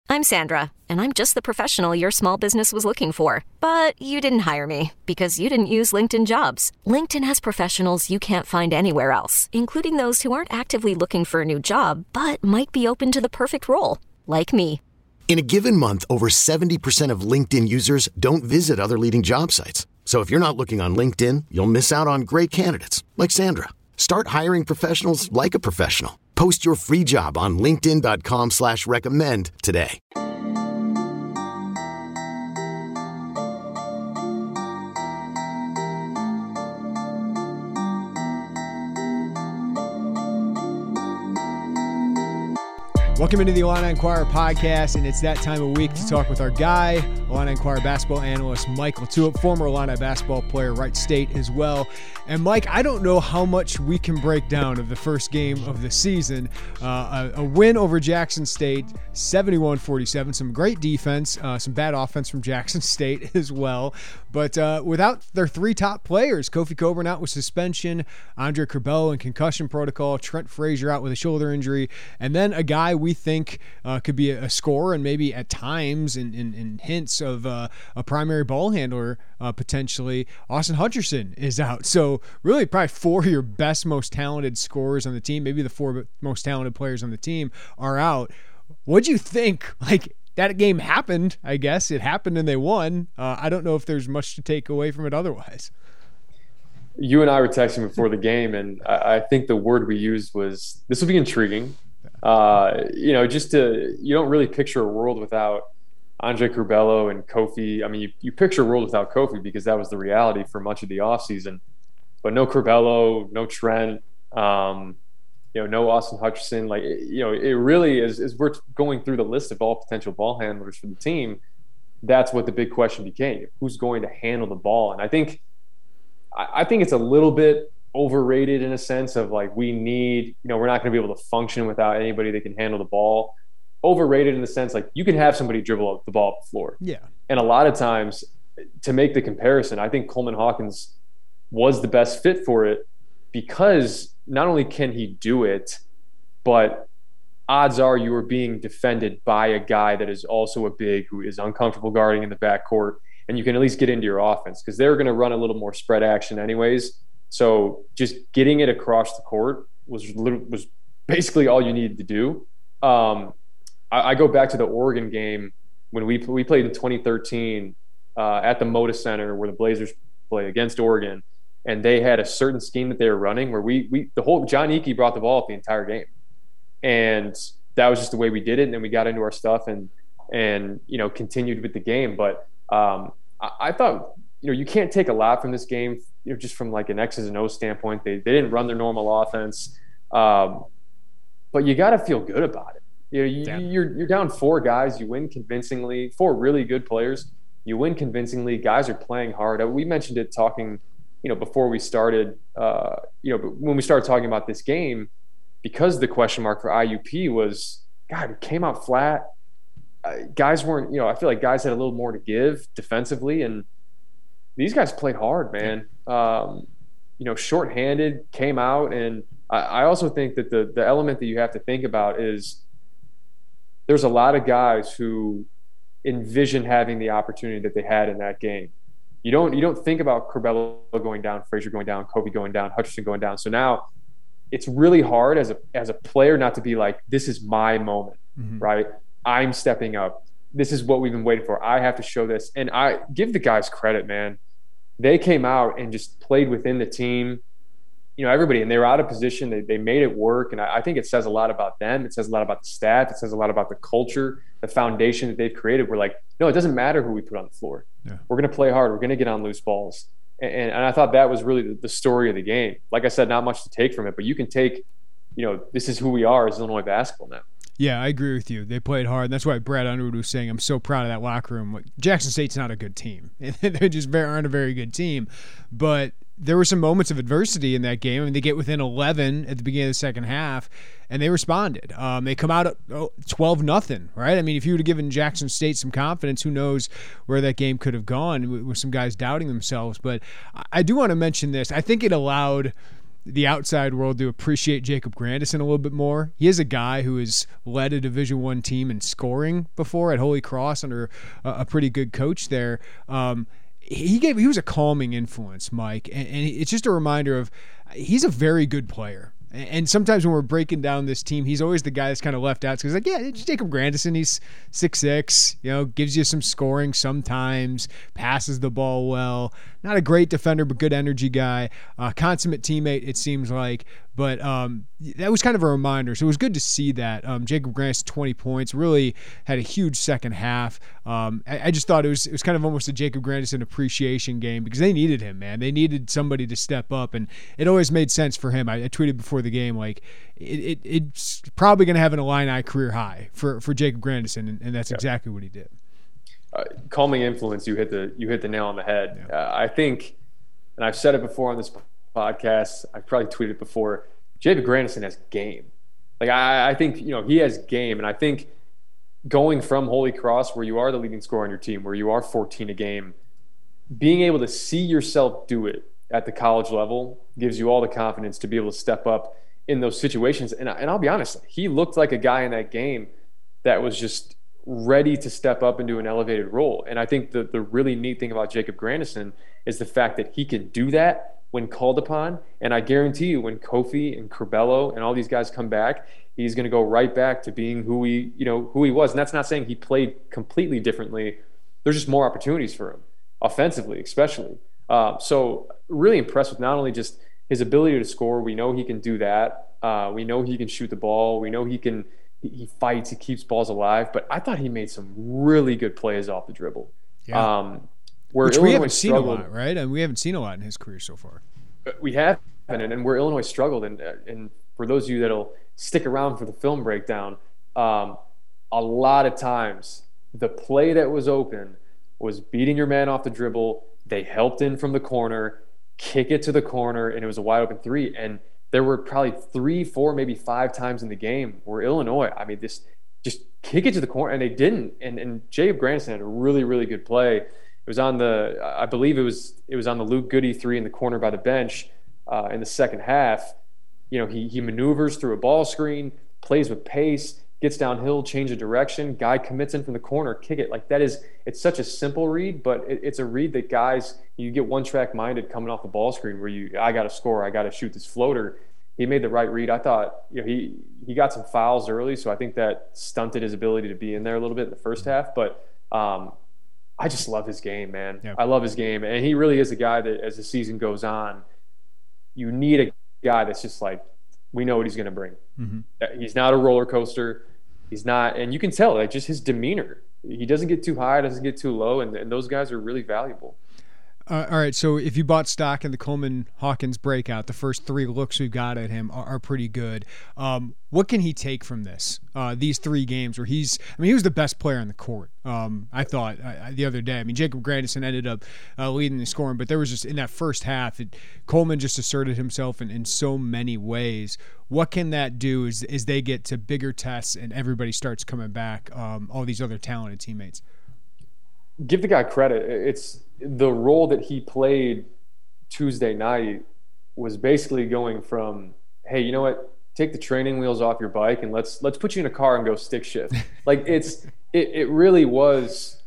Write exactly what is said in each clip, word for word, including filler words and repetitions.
I'm Sandra, and I'm just the professional your small business was looking for. But you didn't hire me because you didn't use LinkedIn Jobs. LinkedIn has professionals you can't find anywhere else, including those who aren't actively looking for a new job, but might be open to the perfect role, like me. In a given month, over seventy percent of LinkedIn users don't visit other leading job sites. So if you're not looking on LinkedIn, you'll miss out on great candidates like Sandra. Start hiring professionals like a professional. Post your free job on linkedin.com slash recommend today. Welcome into the Illini Inquirer podcast, and it's that time of week to talk with our guy, Illini Inquirer basketball analyst Michael Tulip, former Illini basketball player, Wright State as well. And Mike, I don't know how much we can break down of the first game of the season. Uh, a, a win over Jackson State, seventy-one forty-seven. Some great defense, uh, some bad offense from Jackson State as well. But uh, without their three top players, Kofi Cockburn out with suspension, Andre Curbelo in concussion protocol, Trent Frazier out with a shoulder injury, and then a guy we think uh, could be a, a scorer and maybe at times in, in, in hints of uh, a primary ball handler uh, potentially. Austin Hutcherson is out. So really probably four of your best, most talented scorers on the team, maybe the four most talented players on the team are out. What'd you think? Like, that game happened, I guess. It happened and they won. Uh, I don't know if there's much to take away from it otherwise. You and I were texting before the game, and I, I think the word we used was, this will be intriguing. Uh, you know, just to, you don't really picture a world without Andre Curbelo and Kofi. I mean, you, you picture a world without Kofi because that was the reality for much of the offseason. But no Curbelo, no Trent, um, you know, no Austin Hutcherson. Like, you know, it really is, is we're going through the list of all potential ball handlers for the team. That's what the big question became. Who's going to handle the ball? And I think, I think it's a little bit overrated in a sense of like, we need, you know, we're not going to be able to function without anybody that can handle the ball. Overrated in the sense, like, you can have somebody dribble the ball up the floor. Yeah. And a lot of times, to make the comparison, I think Coleman Hawkins was the best fit for it because not only can he do it, but odds are you are being defended by a guy that is also a big who is uncomfortable guarding in the backcourt, and you can at least get into your offense because they're going to run a little more spread action anyways. So just getting it across the court was was basically all you needed to do. Um, I, I go back to the Oregon game when we we played in twenty thirteen uh, at the Moda Center where the Blazers play against Oregon, and they had a certain scheme that they were running where we we the whole John Eakey brought the ball up the entire game, and that was just the way we did it. And then we got into our stuff and and you know continued with the game. But um, I, I thought you know you can't take a lot from this game. You know, just from like an X's and O's standpoint, they they didn't run their normal offense, um, but you got to feel good about it. You know, you, yeah. you're you're down four guys, you win convincingly. Four really good players, you win convincingly. Guys are playing hard. We mentioned it talking, you know, before we started. Uh, you know, when we started talking about this game, because the question mark for I U P was, God, it came out flat. Uh, guys weren't, you know, I feel like guys had a little more to give defensively, and these guys played hard, man. Um, you know, shorthanded, came out. And I, I also think that the the element that you have to think about is there's a lot of guys who envision having the opportunity that they had in that game. You don't you don't think about Curbelo going down, Frazier going down, Kobe going down, Hutcherson going down. So now it's really hard as a as a player not to be like, this is my moment, mm-hmm. right? I'm stepping up. This is what we've been waiting for. I have to show this. And I give the guys credit, man. They came out and just played within the team, you know, everybody, and they were out of position. They they made it work. And I, I think it says a lot about them. It says a lot about the staff. It says a lot about the culture, the foundation that they've created. We're like, no, it doesn't matter who we put on the floor. Yeah. We're going to play hard. We're going to get on loose balls. And, and, and I thought that was really the, the story of the game. Like I said, not much to take from it, but you can take, you know, this is who we are as Illinois basketball now. Yeah, I agree with you. They played hard. And that's why Brad Underwood was saying, I'm so proud of that locker room. Jackson State's not a good team. They just aren't a very good team. But there were some moments of adversity in that game. I mean, they get within eleven at the beginning of the second half, and they responded. Um, they come out at twelve nothing, right? I mean, if you would have given Jackson State some confidence, who knows where that game could have gone with some guys doubting themselves. But I do want to mention this. I think it allowed the outside world to appreciate Jacob Grandison a little bit more. He is a guy who has led a Division One team in scoring before at Holy Cross under a, a pretty good coach there. Um, he gave he was a calming influence, Mike, and, and it's just a reminder of he's a very good player. And sometimes when we're breaking down this team, he's always the guy that's kind of left out. Because, like, yeah, it's Jacob Grandison. He's six six, you know, gives you some scoring sometimes, passes the ball well. Not a great defender, but good energy guy. Uh, consummate teammate, it seems like. But um, that was kind of a reminder. So it was good to see that. Um, Jacob Grandison, twenty points, really had a huge second half. Um, I, I just thought it was it was kind of almost a Jacob Grandison appreciation game because they needed him, man. They needed somebody to step up, and it always made sense for him. I, I tweeted before the game, like, it, it it's probably going to have an Illini career high for, for Jacob Grandison, and, and that's yeah. exactly what he did. Uh, calming influence, you hit the you hit the nail on the head. Yeah. Uh, I think, and I've said it before on this podcast, I've probably tweeted it before, Jacob Grandison has game. Like, I, I think, you know, he has game, and I think going from Holy Cross, where you are the leading scorer on your team, where you are fourteen a game, being able to see yourself do it at the college level gives you all the confidence to be able to step up in those situations. And, and I'll be honest, he looked like a guy in that game that was just ready to step up into an elevated role. And I think the, the really neat thing about Jacob Grandison is the fact that he can do that when called upon. And I guarantee you, when Kofi and Curbelo and all these guys come back, he's going to go right back to being who he, you know, who he was. And that's not saying he played completely differently. There's just more opportunities for him, offensively especially. Uh, so really impressed with not only just his ability to score. We know he can do that. Uh, we know he can shoot the ball. We know he can. He fights. He keeps balls alive. But I thought he made some really good plays off the dribble. Yeah. Um, where Which Illinois we haven't seen a lot, right? And we haven't seen a lot in his career so far. We have, and, and where Illinois struggled, and and for those of you that'll stick around for the film breakdown, um, a lot of times the play that was open was beating your man off the dribble. They helped in from the corner, kick it to the corner, and it was a wide open three. And there were probably three, four, maybe five times in the game where Illinois, I mean, this just kick it to the corner, and they didn't. And and Jacob Grandison had a really, really good play. It was on the, I believe it was it was on the Luke Goody three in the corner by the bench uh, in the second half. You know, he he maneuvers through a ball screen, plays with pace, gets downhill, change of direction, guy commits in from the corner, kick it. Like, that is, it's such a simple read, but it, it's a read that guys, you get one-track minded coming off the ball screen where you, I got to score, I got to shoot this floater. He made the right read. I thought, you know, he, he got some fouls early, so I think that stunted his ability to be in there a little bit in the first half. But um, I just love his game, man. Yeah. I love his game. And he really is a guy that, as the season goes on, you need a guy that's just like, we know what he's going to bring. Mm-hmm. He's not a roller coaster. He's not, and you can tell, like, just his demeanor. He doesn't get too high, doesn't get too low, and, and those guys are really valuable. Uh, all right, so if you bought stock in the Coleman Hawkins breakout, the first three looks we've got at him are, are pretty good. Um, what can he take from this? Uh, these three games where he's, I mean, he was the best player on the court. Um, I thought uh, the other day. I mean, Jacob Grandison ended up uh, leading the scoring, but there was just in that first half, it, Coleman just asserted himself in, in so many ways. What can that do as, as they get to bigger tests and everybody starts coming back? Um, all these other talented teammates. Give the guy credit. It's the role that he played Tuesday night was basically going from, hey, you know what? Take the training wheels off your bike and let's let's put you in a car and go stick shift. Like, it's it, it really was,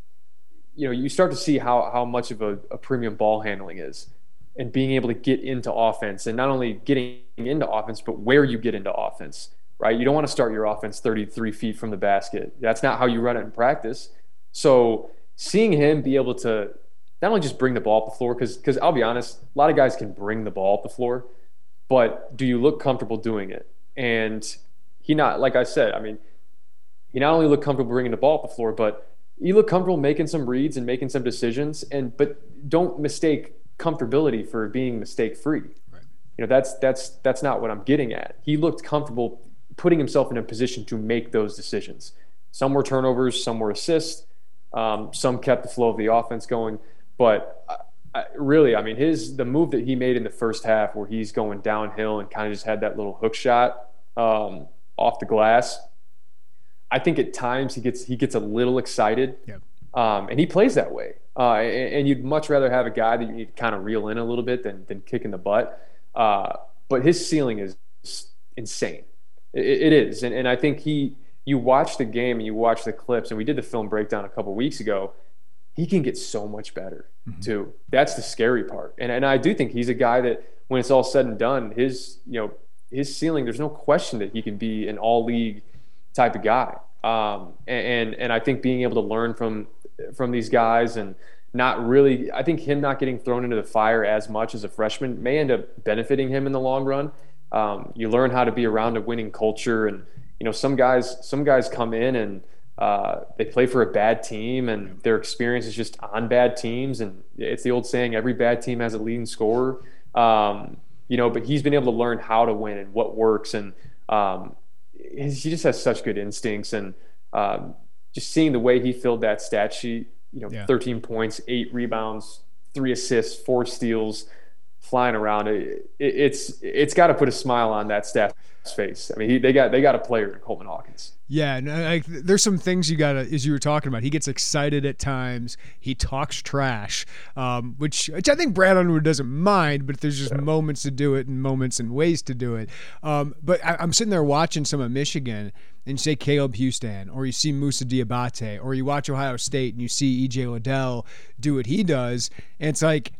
you know, you start to see how how much of a, a premium ball handling is and being able to get into offense, and not only getting into offense, but where you get into offense, right? You don't want to start your offense thirty-three feet from the basket. That's not how you run it in practice. So seeing him be able to not only just bring the ball up the floor, because because I'll be honest, a lot of guys can bring the ball up the floor, but do you look comfortable doing it? And he not, like I said, I mean, he not only looked comfortable bringing the ball up the floor, but he looked comfortable making some reads and making some decisions. And but don't mistake comfortability for being mistake-free. Right. You know, that's that's that's not what I'm getting at. He looked comfortable putting himself in a position to make those decisions. Some were turnovers, some were assists. Um, some kept the flow of the offense going, but I, I, really, I mean, his the move that he made in the first half, where he's going downhill and kind of just had that little hook shot um, off the glass. I think at times he gets he gets a little excited, yeah. um, and he plays that way. Uh, and, and you'd much rather have a guy that you need to kind of reel in a little bit than than kicking the butt. Uh, but his ceiling is insane. It, it is. And, and I think he, you watch the game and you watch the clips, and we did the film breakdown a couple weeks ago. He can get so much better mm-hmm. too. That's the scary part. And and I do think he's a guy that when it's all said and done, his, you know, his ceiling, there's no question that he can be an all league type of guy. Um, and, and I think being able to learn from, from these guys and not really, I think him not getting thrown into the fire as much as a freshman may end up benefiting him in the long run. Um, you learn how to be around a winning culture, and you know, some guys, some guys come in and uh, they play for a bad team, and their experience is just on bad teams. And it's the old saying, every bad team has a leading scorer. Um, you know, but he's been able to learn how to win and what works. And um, he just has such good instincts. And um, just seeing the way he filled that stat sheet, you know, yeah. thirteen points, eight rebounds, three assists, four steals, flying around. It, it, it's it's got to put a smile on that staff's face. I mean, he, they got they got a player in Coleman Hawkins. Yeah, no, like, there's some things you gotta, as you were talking about. He gets excited at times. He talks trash, um, which which I think Brad Underwood doesn't mind, but there's just yeah. moments to do it and moments and ways to do it. Um, but I, I'm sitting there watching some of Michigan, and you say Caleb Houston, or you see Moussa Diabate, or you watch Ohio State and you see E J Liddell do what he does, and it's like,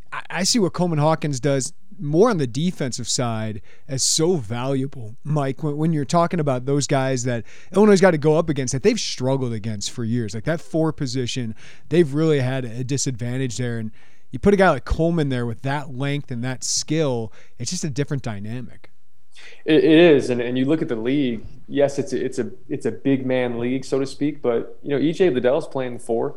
I see what Coleman Hawkins does more on the defensive side as so valuable, Mike, when, when you're talking about those guys that Illinois got to go up against that they've struggled against for years. Like that four position, they've really had a disadvantage there. And you put a guy like Coleman there with that length and that skill, it's just a different dynamic. It, it is. And, and you look at the league, yes, it's a, it's a, it's a big man league, so to speak, but you know, E J Liddell's playing the four.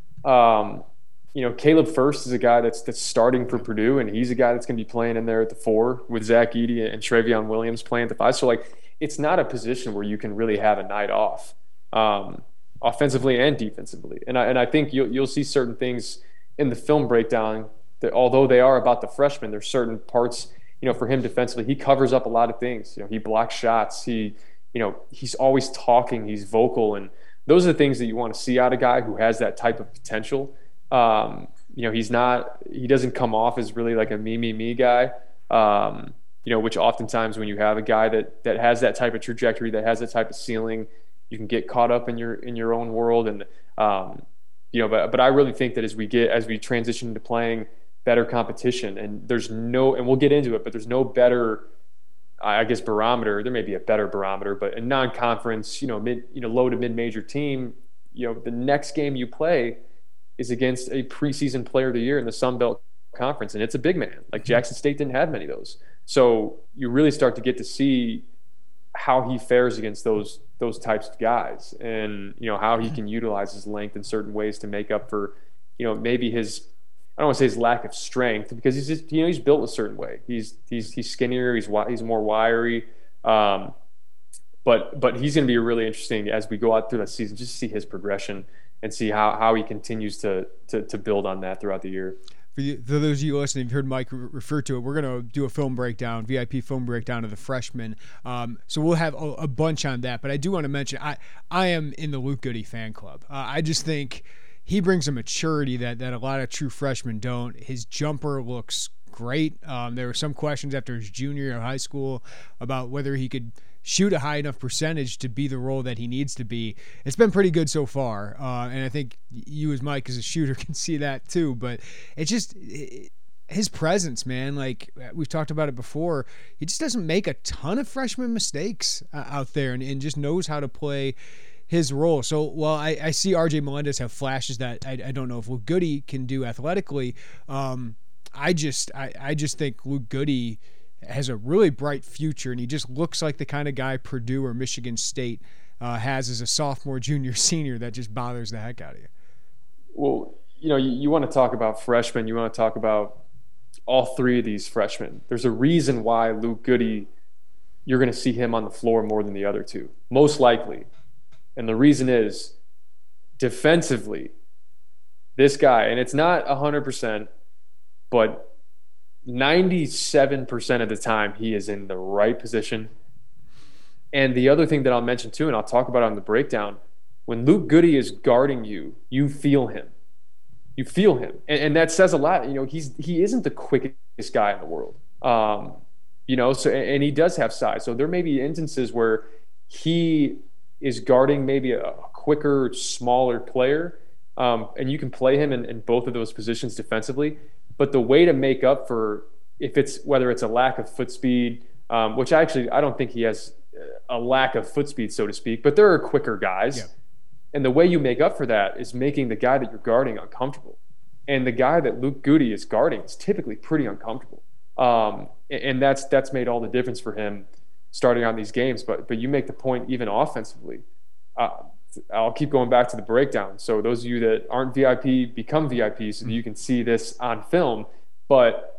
Um, You know, Caleb Furst is a guy that's that's starting for Purdue, and he's a guy that's going to be playing in there at the four with Zach Edey and Trevion Williams playing at the five. So, like, it's not a position where you can really have a night off, um, offensively and defensively. And I and I think you'll you'll see certain things in the film breakdown that, although they are about the freshman, there's certain parts, you know, for him defensively, he covers up a lot of things. You know, he blocks shots. He, you know, he's always talking. He's vocal, and those are the things that you want to see out of a guy who has that type of potential. Um, you know, he's not, he doesn't come off as really like a me, me, me guy, um, you know, which oftentimes when you have a guy that, that has that type of trajectory, that has that type of ceiling, you can get caught up in your, in your own world. And, um, you know, but, but I really think that as we get, as we transition to playing better competition, and there's no, and we'll get into it, but there's no better, I guess, barometer. There may be a better barometer, but a non-conference, you know, mid, you know, low to mid-major team, you know, the next game you play is against a preseason player of the year in the Sun Belt Conference, and it's a big man. Like Jackson State didn't have many of those. So you really start to get to see how he fares against those those types of guys, and you know how he can utilize his length in certain ways to make up for, you know, maybe his, I don't want to say his lack of strength, because he's just, you know, he's built a certain way. He's he's he's skinnier, he's he's more wiry. Um, but but he's going to be really interesting as we go out through the season, just to see his progression and see how, how he continues to, to to build on that throughout the year. For, you, for those of you listening, you've heard Mike refer to it. We're going to do a film breakdown, V I P film breakdown of the freshmen. Um, so we'll have a, a bunch on that. But I do want to mention, I, I am in the Luke Goody fan club. Uh, I just think he brings a maturity that, that a lot of true freshmen don't. His jumper looks great. Um, there were some questions after his junior year of high school about whether he could shoot a high enough percentage to be the role that he needs to be. It's been pretty good so far, uh, and I think you as Mike as a shooter can see that too. But it's just it, his presence, man. Like we've talked about it before, he just doesn't make a ton of freshman mistakes uh, out there, and, and just knows how to play his role. So while I, I see R J Melendez have flashes that I, I don't know if Luke Goody can do athletically, um, I just I, I just think Luke Goody has a really bright future, and he just looks like the kind of guy Purdue or Michigan State uh, has as a sophomore, junior, senior that just bothers the heck out of you. Well, you know, you, you want to talk about freshmen, you want to talk about all three of these freshmen. There's a reason why Luke Goody, you're going to see him on the floor more than the other two, most likely. And the reason is defensively, this guy, and it's not one hundred percent, but ninety-seven percent of the time he is in the right position. And the other thing that I'll mention too, and I'll talk about on the breakdown, when Luke Goody is guarding you, you feel him. You feel him. And, and that says a lot. You know, he's he isn't the quickest guy in the world. Um, you know, so and he does have size. So there may be instances where he is guarding maybe a quicker, smaller player, um, and you can play him in, in both of those positions defensively. But the way to make up for if it's whether it's a lack of foot speed, um, which I actually I don't think he has a lack of foot speed, so to speak, but there are quicker guys. Yeah. And the way you make up for that is making the guy that you're guarding uncomfortable. And the guy that Luke Goody is guarding is typically pretty uncomfortable. Um, and that's that's made all the difference for him starting on these games. But but you make the point even offensively. Uh, I'll keep going back to the breakdown. So those of you that aren't V I P, become V I P so that you can see this on film. But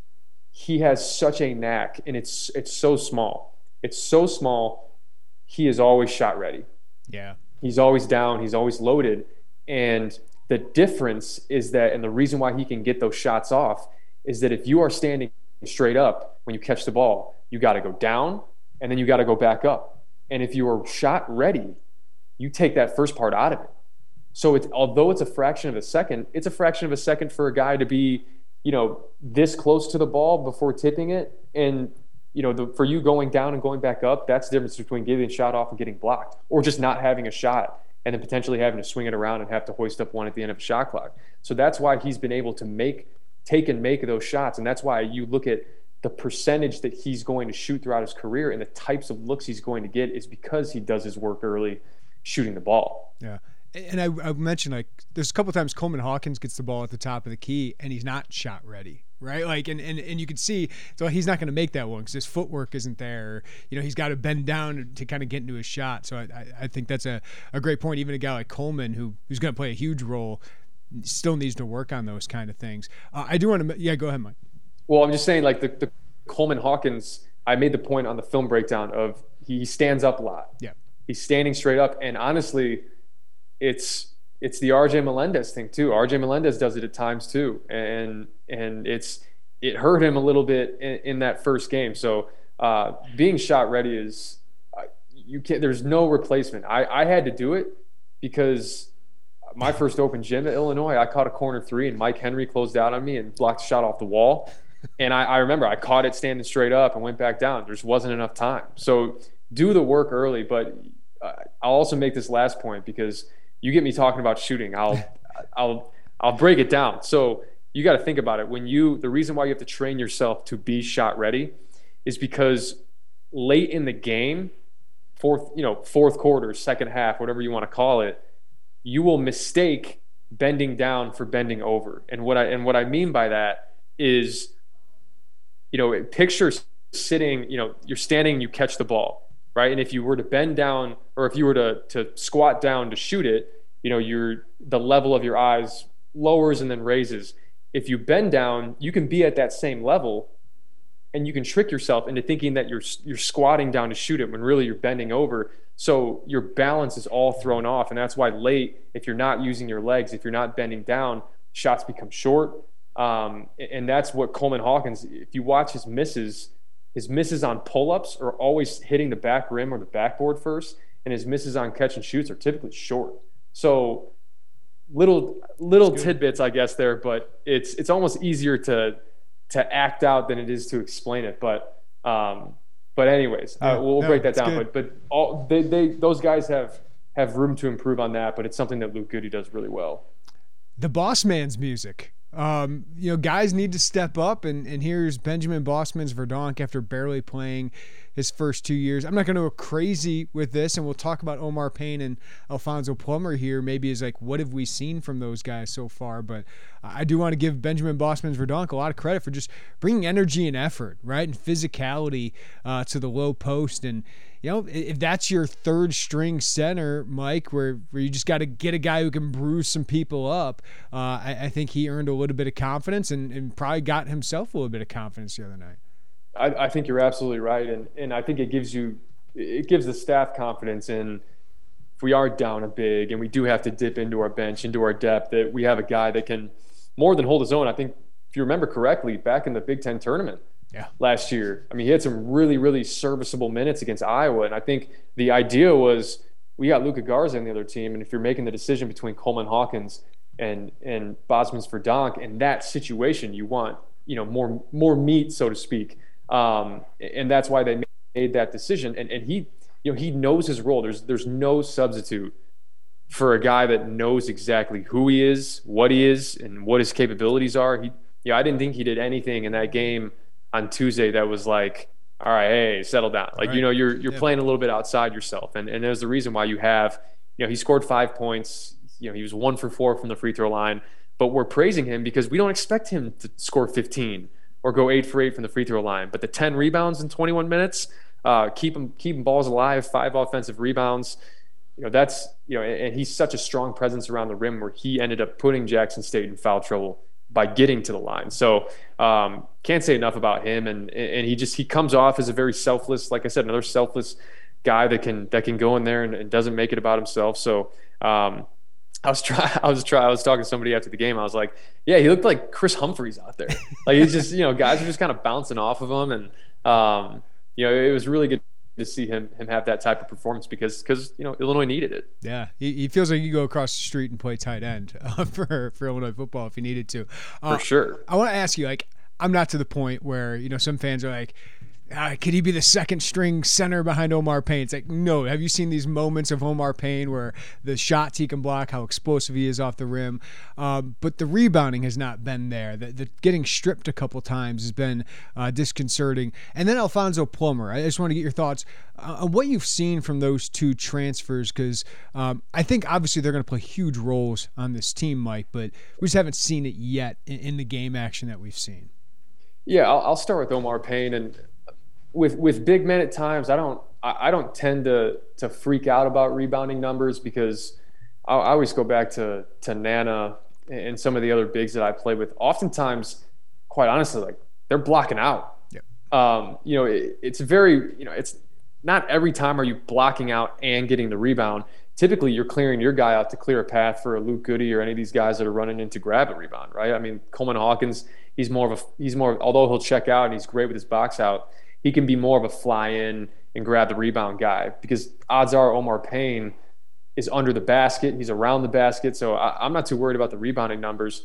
he has such a knack, and it's it's so small. It's so small. He is always shot ready. Yeah. He's always down. He's always loaded. And the difference is that, and the reason why he can get those shots off is that if you are standing straight up when you catch the ball, you got to go down and then you got to go back up. And if you are shot ready, you take that first part out of it. So it's, although it's a fraction of a second, it's a fraction of a second for a guy to be, you know, this close to the ball before tipping it. And, you know, the, for you going down and going back up, that's the difference between getting a shot off and getting blocked, or just not having a shot and then potentially having to swing it around and have to hoist up one at the end of a shot clock. So that's why he's been able to make, take and make those shots. And that's why you look at the percentage that he's going to shoot throughout his career and the types of looks he's going to get is because he does his work early shooting the ball. Yeah. And I, I mentioned, like, there's a couple times Coleman Hawkins gets the ball at the top of the key and he's not shot ready, right? Like, and, and, and you can see, so he's not going to make that one because his footwork isn't there. You know, he's got to bend down to kind of get into his shot. So I, I, I think that's a, a great point. Even a guy like Coleman, who who's going to play a huge role, still needs to work on those kind of things. Uh, I do want to, yeah, go ahead, Mike. Well, I'm just saying, like, the, the Coleman Hawkins, I made the point on the film breakdown of he stands up a lot. Yeah. He's standing straight up. And honestly, it's it's the R J Melendez thing too. R J Melendez does it at times too, and and it's it hurt him a little bit in, in that first game. So uh, being shot ready is uh, you can't. There's no replacement. I I had to do it because my first open gym at Illinois, I caught a corner three and Mike Henry closed out on me and blocked the shot off the wall. And I, I remember I caught it standing straight up and went back down. There just wasn't enough time. So do the work early. But uh, I'll also make this last point because you get me talking about shooting, I'll I'll I'll break it down. So you got to think about it. When you the reason why you have to train yourself to be shot ready is because late in the game, fourth, you know, fourth quarter, second half, whatever you want to call it, you will mistake bending down for bending over. And what I and what I mean by that is, you know, picture sitting, you know, you're standing and you catch the ball, right? And if you were to bend down, or if you were to to squat down to shoot it, you know, your the level of your eyes lowers and then raises. If you bend down, you can be at that same level, and you can trick yourself into thinking that you're you're squatting down to shoot it when really you're bending over. So your balance is all thrown off, and that's why late, if you're not using your legs, if you're not bending down, shots become short. Um, and that's what Coleman Hawkins, if you watch his misses, his misses on pull-ups are always hitting the back rim or the backboard first, and his misses on catch and shoots are typically short. So little little tidbits, I guess, there, but it's it's almost easier to to act out than it is to explain it. But um, but anyways, yeah, uh, we'll no, break that down. Good. But but all they, they those guys have have room to improve on that. But it's something that Luke Goody does really well. The boss man's music. Um, you know, guys need to step up, and, and here's Benjamin Bosmans Verdonk after barely playing his first two years. I'm not going to go crazy with this, and we'll talk about Omar Payne and Alfonso Plummer here, maybe as like, what have we seen from those guys so far? But I do want to give Benjamin Bosmans Verdonk a lot of credit for just bringing energy and effort, right, and physicality uh, to the low post. And you know, if that's your third string center, Mike, where, where you just got to get a guy who can bruise some people up, uh, I, I think he earned a little bit of confidence and, and probably got himself a little bit of confidence the other night. I, I think you're absolutely right. And, and I think it gives you, it gives the staff confidence in, if we are down a big and we do have to dip into our bench, into our depth, that we have a guy that can more than hold his own. I think if you remember correctly, back in the Big Ten tournament, Yeah. last year. I mean, he had some really, really serviceable minutes against Iowa. And I think the idea was we got Luka Garza on the other team. And if you're making the decision between Coleman Hawkins and, and Bosmans Verdonk, in that situation, you want you know, more more meat, so to speak. Um, and that's why they made that decision. And and he, you know, he knows his role. There's there's no substitute for a guy that knows exactly who he is, what he is, and what his capabilities are. He, yeah, I didn't think he did anything in that game on Tuesday that was like, all right, hey, settle down. Like, right. you know, you're you're yeah. playing a little bit outside yourself. And and there's the reason why you have, you know, he scored five points. You know, he was one for four from the free throw line. But we're praising him because we don't expect him to score fifteen or go eight for eight from the free throw line. But the ten rebounds in twenty-one minutes, uh, keep him keeping balls alive, five offensive rebounds. You know, that's, you know, and he's such a strong presence around the rim where he ended up putting Jackson State in foul trouble by getting to the line. So um, can't say enough about him. And and he just, he comes off as a very selfless, like I said, another selfless guy that can, that can go in there and, and doesn't make it about himself. So um, I was trying, I was trying, I was talking to somebody after the game. I was like, yeah, he looked like Chris Humphreys out there. Like he's just, you know, guys are just kind of bouncing off of him. And, um, you know, it was really good to see him him have that type of performance because because you know Illinois needed it. Yeah, he, he feels like you go across the street and play tight end uh, for for Illinois football if he needed to. Uh, for sure. I want to ask you, like, I'm not to the point where you know some fans are like, ah, could he be the second string center behind Omar Payne? It's like, no. Have you seen these moments of Omar Payne where the shots he can block, how explosive he is off the rim? Um, but the rebounding has not been there. The, the getting stripped a couple times has been uh, disconcerting. And then Alfonso Plummer. I just want to get your thoughts uh, on what you've seen from those two transfers because um, I think obviously they're going to play huge roles on this team, Mike, but we just haven't seen it yet in, in the game action that we've seen. Yeah, I'll, I'll start with Omar Payne. And With with big men at times, I don't I don't tend to to freak out about rebounding numbers because I, I always go back to to Nana and some of the other bigs that I play with. Oftentimes, quite honestly, like they're blocking out. Yep. Um, you know, it, it's very you know it's not every time are you blocking out and getting the rebound. Typically, you're clearing your guy out to clear a path for a Luke Goody or any of these guys that are running in to grab a rebound, right? I mean, Coleman Hawkins, he's more of a he's more although he'll check out and he's great with his box out. He can be more of a fly in and grab the rebound guy because odds are Omar Payne is under the basket. He's around the basket. So I, I'm not too worried about the rebounding numbers.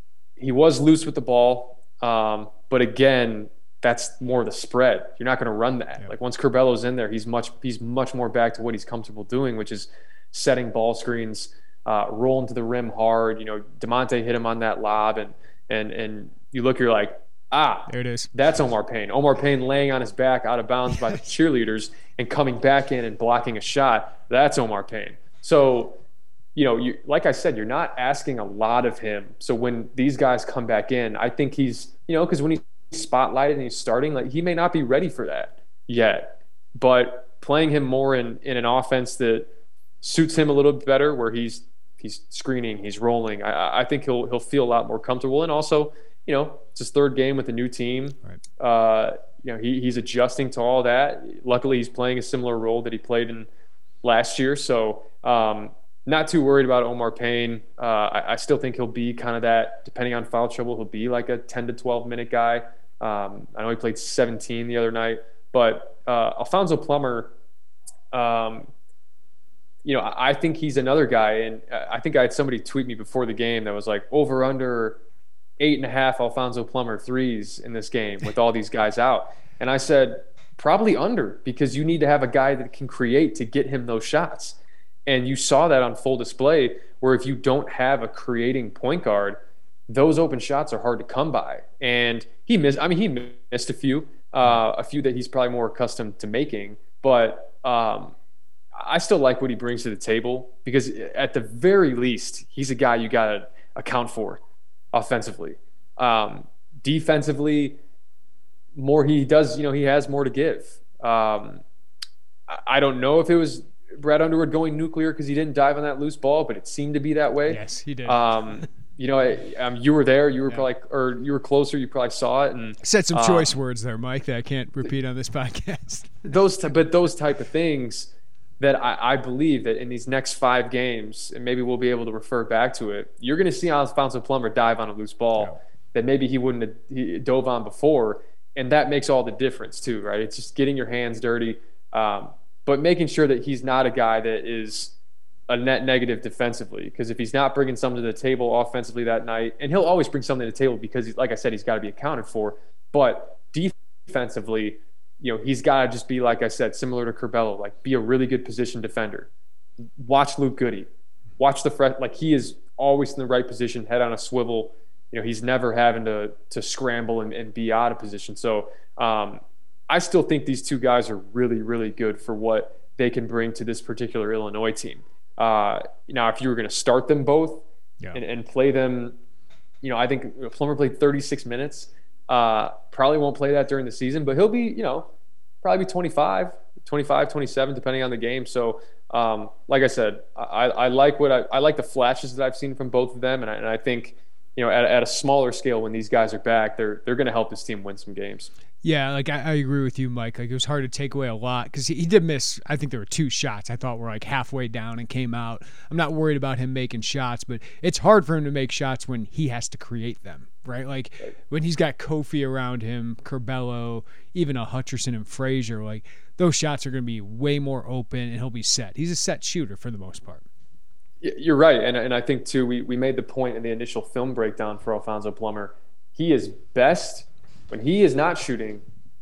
He was loose with the ball. Um, but again, that's more the spread. You're not going to run that. Yeah. Like once Curbello's in there, he's much, he's much more back to what he's comfortable doing, which is setting ball screens, uh, rolling to the rim hard. You know, DeMonte hit him on that lob and, and, and you look, you're like, ah, there it is. That's Omar Payne. Omar Payne laying on his back out of bounds by the cheerleaders and coming back in and blocking a shot. That's Omar Payne. So, you know, you, like I said, you're not asking a lot of him. So when these guys come back in, I think he's, you know, because when he's spotlighted and he's starting, like he may not be ready for that yet. But playing him more in, in an offense that suits him a little bit better, where he's he's screening, he's rolling, I, I think he'll he'll feel a lot more comfortable. And also, you know, it's his third game with a new team. Right. Uh, you know, he, he's adjusting to all that. Luckily, he's playing a similar role that he played in last year. So um, not too worried about Omar Payne. Uh, I, I still think he'll be kind of that, depending on foul trouble, he'll be like a ten to twelve minute guy. Um, I know he played seventeen the other night. But uh, Alfonso Plummer, um, you know, I, I think he's another guy. And I think I had somebody tweet me before the game that was like, over under – eight and a half Alfonso Plummer threes in this game with all these guys out. And I said, probably under, because you need to have a guy that can create to get him those shots. And you saw that on full display where if you don't have a creating point guard, those open shots are hard to come by. And he missed, I mean, he missed a few, uh, a few that he's probably more accustomed to making. But um, I still like what he brings to the table because at the very least, he's a guy you got to account for. Offensively, um, defensively, more he does. You know, he has more to give. Um, I don't know if it was Brad Underwood going nuclear because he didn't dive on that loose ball, but it seemed to be that way. Yes, he did. Um, you know, I, um, you were there. You were yeah. probably, or you were closer. You probably saw it and said some choice um, words there, Mike, that I can't repeat on this podcast. those, t- but those type of things. That I, I believe that in these next five games, and maybe we'll be able to refer back to it, you're going to see Alfonso Plummer dive on a loose ball yeah. that maybe he wouldn't have he dove on before, and that makes all the difference too, right? It's just getting your hands dirty, um, but making sure that he's not a guy that is a net negative defensively, because if he's not bringing something to the table offensively that night, and he'll always bring something to the table because, like I said, he's got to be accounted for. But defensively, you know, he's got to just be, like I said, similar to Curbelo, like be a really good position defender. Watch Luke Goody. Watch the fresh, like he is always in the right position, head on a swivel. You know, he's never having to to scramble and, and be out of position. So um, I still think these two guys are really, really good for what they can bring to this particular Illinois team. Uh, now, if you were going to start them both yeah. and, and play them, you know, I think Plummer played thirty-six minutes. Uh, probably won't play that during the season, but he'll be, you know, probably be twenty-five, twenty-five, twenty-seven, depending on the game. So, um, like I said, I, I like what I, I like the flashes that I've seen from both of them. And I, and I think, you know, at, at a smaller scale, when these guys are back, they're, they're going to help this team win some games. Yeah, like I, I agree with you, Mike. Like it was hard to take away a lot because he, he did miss. I think there were two shots I thought were like halfway down and came out. I'm not worried about him making shots, but it's hard for him to make shots when he has to create them, right? Like right. when he's got Kofi around him, Curbelo, even a Hutcherson and Frazier, like those shots are going to be way more open and he'll be set. He's a set shooter for the most part. You're right, and and I think too we we made the point in the initial film breakdown for Alfonso Plummer. He is best. When he is not shooting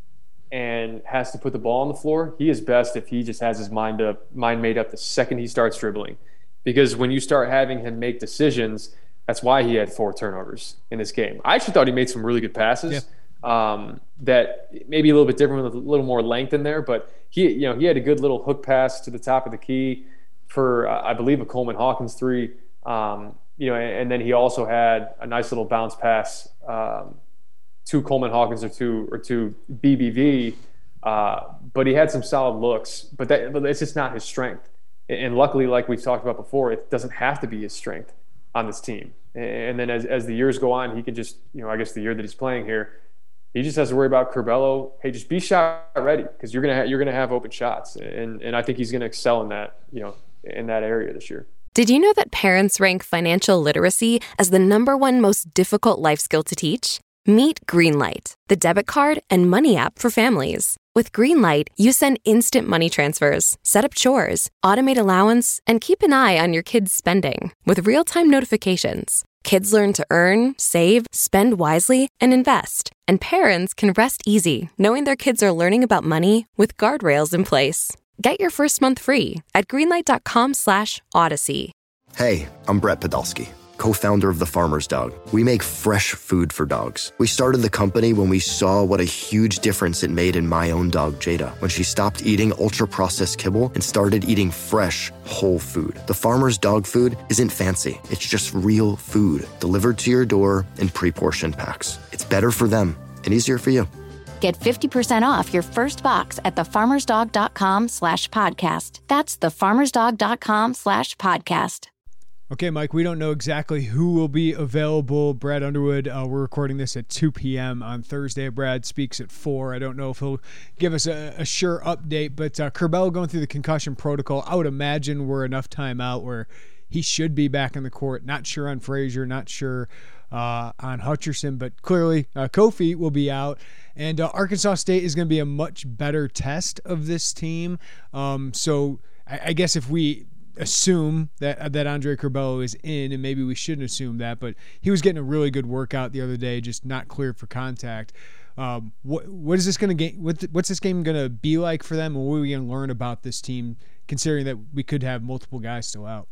and has to put the ball on the floor, he is best if he just has his mind up, mind made up the second he starts dribbling. Because when you start having him make decisions, that's why he had four turnovers in this game. I actually thought he made some really good passes yeah. um, that maybe a little bit different with a little more length in there, but he, you know, he had a good little hook pass to the top of the key for, uh, I believe, a Coleman Hawkins three. Um, you know, and, and then he also had a nice little bounce pass um, to Coleman Hawkins or to or to B B V, uh, but he had some solid looks. But that but it's just not his strength. And luckily, like we've talked about before, it doesn't have to be his strength on this team. And then as as the years go on, he can just, you know, I guess the year that he's playing here, he just has to worry about Curbelo. Hey, just be shot ready because you're gonna ha- you're gonna have open shots. And and I think he's gonna excel in that, you know, in that area this year. Did you know that parents rank financial literacy as the number one most difficult life skill to teach? Meet Greenlight, the debit card and money app for families. With Greenlight, you send instant money transfers, set up chores, automate allowance, and keep an eye on your kids' spending with real-time notifications. Kids learn to earn, save, spend wisely, and invest. And parents can rest easy knowing their kids are learning about money with guardrails in place. Get your first month free at greenlight.com slash odyssey. Hey, I'm Brett Podolsky, co-founder of The Farmer's Dog. We make fresh food for dogs. We started the company when we saw what a huge difference it made in my own dog, Jada, when she stopped eating ultra-processed kibble and started eating fresh, whole food. The Farmer's Dog food isn't fancy. It's just real food delivered to your door in pre-portioned packs. It's better for them and easier for you. Get fifty percent off your first box at thefarmersdog.com slash podcast. That's thefarmersdog.com slash podcast. Okay, Mike, we don't know exactly who will be available. Brad Underwood, uh, we're recording this at two p.m. on Thursday. Brad speaks at four. I don't know if he'll give us a, a sure update, but uh, Curbelo going through the concussion protocol, I would imagine we're enough time out where he should be back in the court. Not sure on Frazier, not sure uh, on Hutcherson, but clearly uh, Kofi will be out. And uh, Arkansas State is going to be a much better test of this team. Um, so I, I guess if we assume that that Andre Curbelo is in, and maybe we shouldn't assume that, but he was getting a really good workout the other day, just not cleared for contact. Um, what what is this going to what what's this game going to be like for them, and what are we going to learn about this team, considering that we could have multiple guys still out?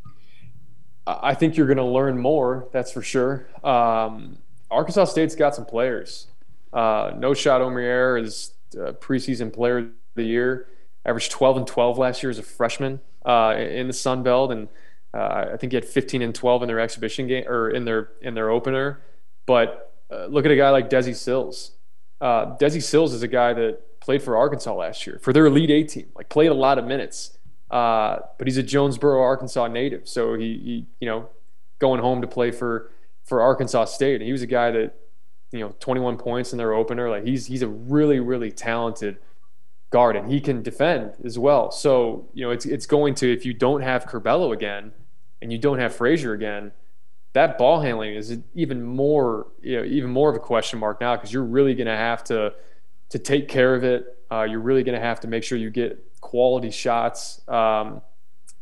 I think you're going to learn more, that's for sure. Um, Arkansas State's got some players. Uh, No Shot Omier is uh, preseason player of the year, averaged twelve and twelve last year as a freshman uh, in the Sun Belt, and uh, I think he had fifteen and twelve in their exhibition game or in their in their opener. But uh, look at a guy like Desi Sills. Uh, Desi Sills is a guy that played for Arkansas last year for their Elite Eight team, like played a lot of minutes. Uh, but he's a Jonesboro, Arkansas native, so he, he you know going home to play for for Arkansas State. And he was a guy that, you know, twenty-one points in their opener. Like he's he's a really, really talented guard, and he can defend as well. So, you know, it's it's going to, if you don't have Curbelo again and you don't have Frazier again, that ball handling is even more, you know, even more of a question mark now, because you're really going to have to to take care of it. Uh, you're really going to have to make sure you get quality shots. Um,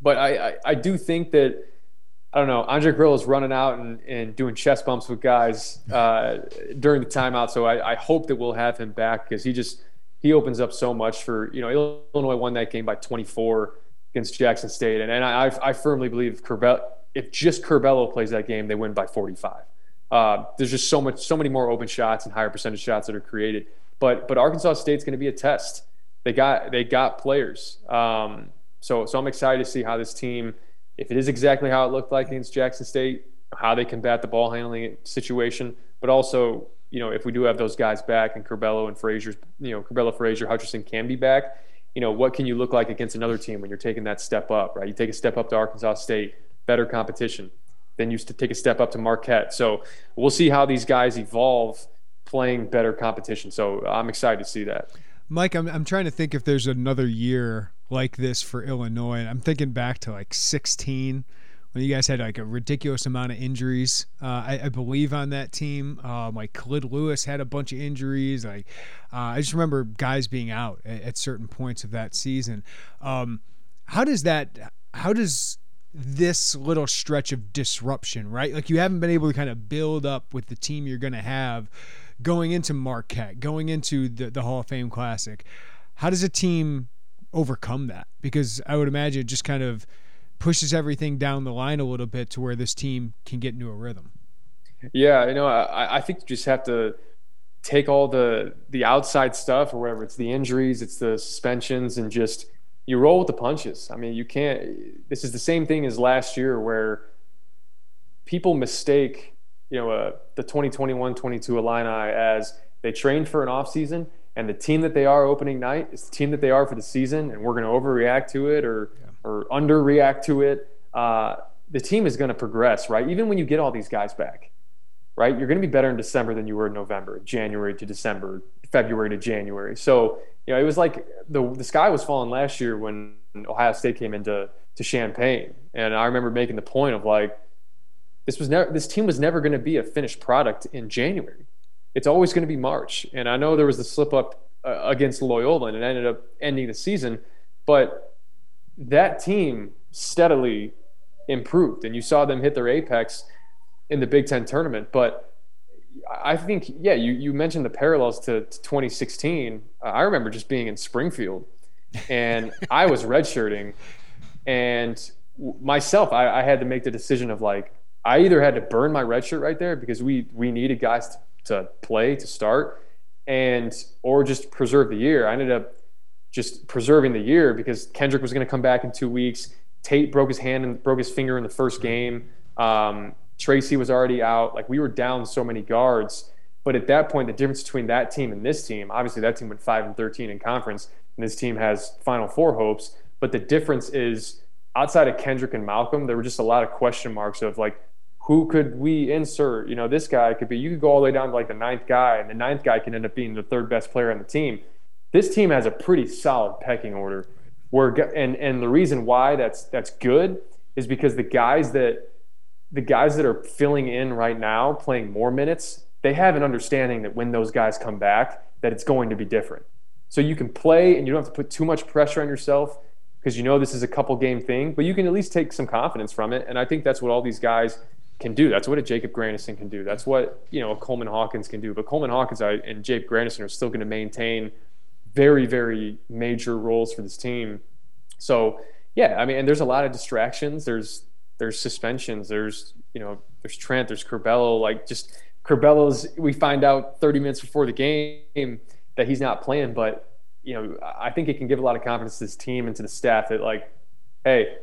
but I, I, I do think that, I don't know, Andre Grillo is running out and, and doing chest bumps with guys uh, during the timeout. So I, I hope that we'll have him back because he just he opens up so much for, you know, Illinois won that game by twenty-four against Jackson State. And, and I, I firmly believe Curbelo, if just Curbelo plays that game, they win by forty-five. Uh, there's just so much, so many more open shots and higher percentage shots that are created. But but Arkansas State's going to be a test. They got they got players. Um, so so I'm excited to see how this team, if it is exactly how it looked like against Jackson State, how they combat the ball handling situation, but also, you know, if we do have those guys back and Curbelo and Frazier, you know, Curbelo, Frazier, Hutcherson can be back, you know, what can you look like against another team when you're taking that step up, right? You take a step up to Arkansas State, better competition. Then you take a step up to Marquette. So we'll see how these guys evolve playing better competition. So I'm excited to see that. Mike, I'm I'm trying to think if there's another year like this for Illinois. I'm thinking back to like sixteen when you guys had like a ridiculous amount of injuries. Uh, I, I believe on that team, um, like Khalid Lewis had a bunch of injuries. Like uh, I just remember guys being out at, at certain points of that season. Um, how does that? How does this little stretch of disruption, right? Like you haven't been able to kind of build up with the team you're going to have going into Marquette, going into the, the Hall of Fame Classic. How does a team overcome that? Because I would imagine it just kind of pushes everything down the line a little bit to where this team can get into a rhythm. Yeah, you know, I, I think you just have to take all the the outside stuff or whatever. It's the injuries, it's the suspensions, and just you roll with the punches. I mean, you can't – this is the same thing as last year where people mistake, you know, uh, the twenty twenty-one twenty-two Illini as they trained for an offseason, and the team that they are opening night is the team that they are for the season, and we're going to overreact to it or, yeah. or underreact to it. Uh, the team is going to progress, right? Even when you get all these guys back, right? You're going to be better in December than you were in November, January to December, February to January. So, you know, it was like the the sky was falling last year when Ohio State came into to Champaign, and I remember making the point of like, this was never this team was never going to be a finished product in January. It's always going to be March. And I know there was the slip up uh, against Loyola, and it ended up ending the season, but that team steadily improved, and you saw them hit their apex in the Big Ten tournament. But I think, yeah, you, you mentioned the parallels to, to twenty sixteen. Uh, I remember just being in Springfield, and I was redshirting, and myself, I, I had to make the decision of like, I either had to burn my redshirt right there because we we needed guys to, to play, to start, and or just preserve the year. I ended up just preserving the year because Kendrick was going to come back in two weeks. Tate broke his hand and broke his finger in the first game. Um, Tracy was already out. Like, we were down so many guards. But at that point, the difference between that team and this team, obviously that team went five and thirteen in conference, and this team has Final Four hopes. But the difference is, outside of Kendrick and Malcolm, there were just a lot of question marks of like, who could we insert? You know, this guy could be, you could go all the way down to like the ninth guy, and the ninth guy can end up being the third best player on the team. This team has a pretty solid pecking order. Where and and the reason why that's that's good is because the guys that the guys that are filling in right now, playing more minutes, they have an understanding that when those guys come back, that it's going to be different. So you can play and you don't have to put too much pressure on yourself because you know this is a couple game thing, but you can at least take some confidence from it. And I think that's what all these guys can do. That's what a Jacob Grandison can do. That's what, you know, a Coleman Hawkins can do. But Coleman Hawkins and Jacob Grandison are still going to maintain very, very major roles for this team. So, yeah, I mean, and there's a lot of distractions. There's there's suspensions. There's, you know, there's Trent. There's Curbelo. Like, just Curbelo's, we find out thirty minutes before the game that he's not playing. But, you know, I think it can give a lot of confidence to this team and to the staff that, like, hey,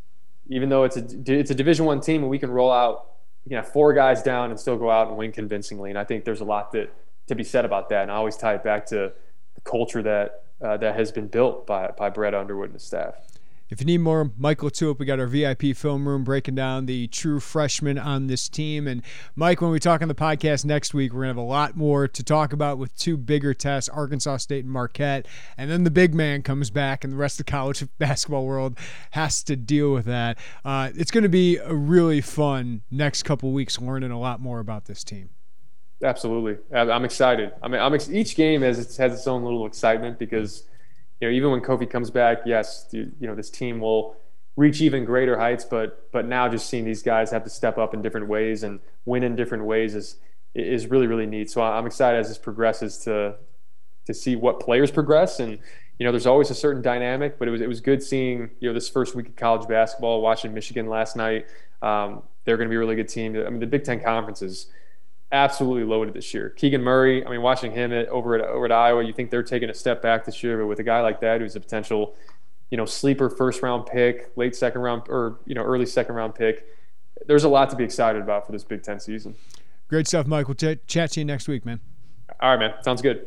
even though it's a it's a Division One team and we can roll out, you know, four guys down and still go out and win convincingly. And I think there's a lot that to be said about that. And I always tie it back to the culture that uh, that has been built by by Brett Underwood and the staff. If you need more Michael Tulip, we got our V I P film room breaking down the true freshmen on this team. And Mike, when we talk on the podcast next week, we're going to have a lot more to talk about with two bigger tests, Arkansas State and Marquette. And then the big man comes back and the rest of the college basketball world has to deal with that. Uh, it's going to be a really fun next couple weeks learning a lot more about this team. Absolutely. I'm excited. I mean, I'm ex- each game has its, has its own little excitement because, you know, even when Kofi comes back, yes, you, you know, this team will reach even greater heights. But but now just seeing these guys have to step up in different ways and win in different ways is is really, really neat. So I'm excited as this progresses to to see what players progress. And, you know, there's always a certain dynamic, but it was it was good seeing, you know, this first week of college basketball, watching Michigan last night. Um, they're going to be a really good team. I mean, the Big Ten Conference is absolutely loaded this year. Keegan Murray, I mean, watching him at, over at over at Iowa, you think they're taking a step back this year, but with a guy like that who's a potential, you know, sleeper first round pick, late second round, or, you know, early second round pick, there's a lot to be excited about for this Big Ten season. Great stuff, Mike. We'll ch- chat to you next week, man. All right, man. Sounds good.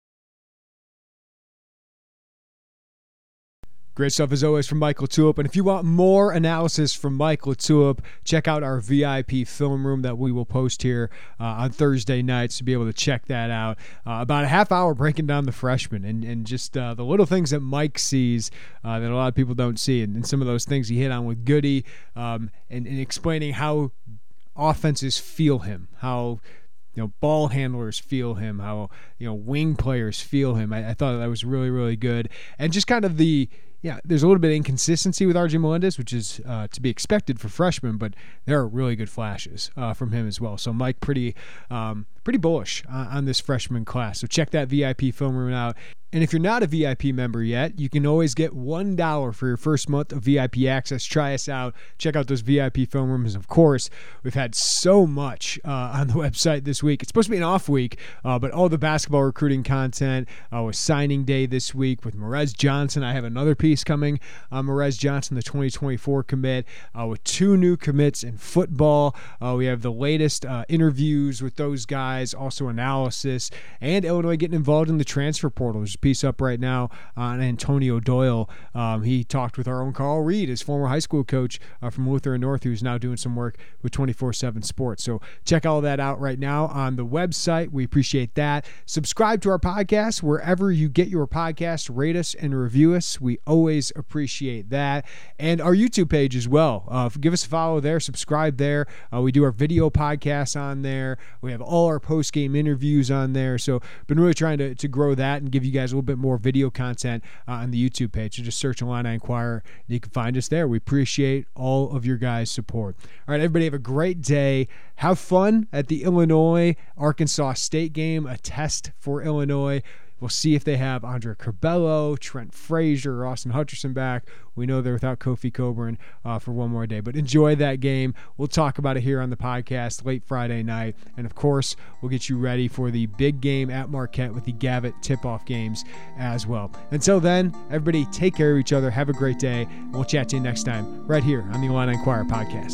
Great stuff as always from Mike LaTulip. And if you want more analysis from Mike LaTulip, check out our V I P film room that we will post here uh, on Thursday nights to be able to check that out. Uh, about a half hour breaking down the freshmen and, and just uh, the little things that Mike sees uh, that a lot of people don't see. And, and some of those things he hit on with Goody um, and, and explaining how offenses feel him, how you know, ball handlers feel him, how, you know, wing players feel him. I, I thought that was really, really good. And just kind of the, yeah, there's a little bit of inconsistency with R J Melendez, which is uh, to be expected for freshmen, but there are really good flashes uh, from him as well. So Mike, pretty um, pretty bullish on, on this freshman class. So check that V I P film room out. And if you're not a V I P member yet, you can always get one dollar for your first month of V I P access. Try us out. Check out those V I P film rooms. Of course, we've had so much uh, on the website this week. It's supposed to be an off week, uh, but all the basketball recruiting content uh, was signing day this week with Morez Johnson. I have another piece coming on Morez Johnson, the twenty twenty-four commit, uh, with two new commits in football. Uh, we have the latest uh, interviews with those guys, also analysis, and Illinois getting involved in the transfer portal. There's piece up right now on Antonio Doyle. Um, he talked with our own Carl Reed, his former high school coach uh, from Lutheran North, who's now doing some work with twenty-four seven Sports. So check all that out right now on the website. We appreciate that. Subscribe to our podcast wherever you get your podcast. Rate us and review us. We always appreciate that. And our YouTube page as well. Uh, give us a follow there. Subscribe there. Uh, we do our video podcasts on there. We have all our post-game interviews on there. So been really trying to, to grow that and give you guys a little bit more video content uh, on the YouTube page. So just search Illini Inquirer and you can find us there. We appreciate all of your guys' support. All right, everybody have a great day. Have fun at the Illinois-Arkansas State game, a test for Illinois. We'll see if they have Andre Curbelo, Trent Frazier, or Austin Hutcherson back. We know they're without Kofi Coburn uh, for one more day. But enjoy that game. We'll talk about it here on the podcast late Friday night. And, of course, we'll get you ready for the big game at Marquette with the Gavitt tip-off games as well. Until then, everybody take care of each other. Have a great day. And we'll chat to you next time right here on the Illini Inquirer podcast.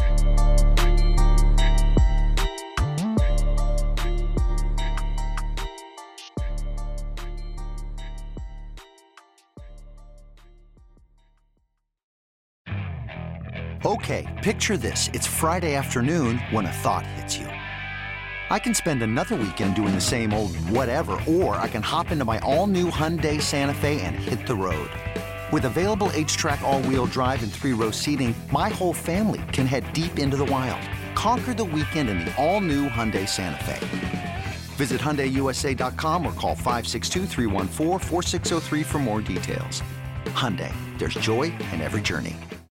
Okay, picture this. It's Friday afternoon when a thought hits you. I can spend another weekend doing the same old whatever, or I can hop into my all-new Hyundai Santa Fe and hit the road. With available H-Track all-wheel drive and three-row seating, my whole family can head deep into the wild. Conquer the weekend in the all-new Hyundai Santa Fe. Visit Hyundai U S A dot com or call five six two, three one four, four six zero three for more details. Hyundai, there's joy in every journey.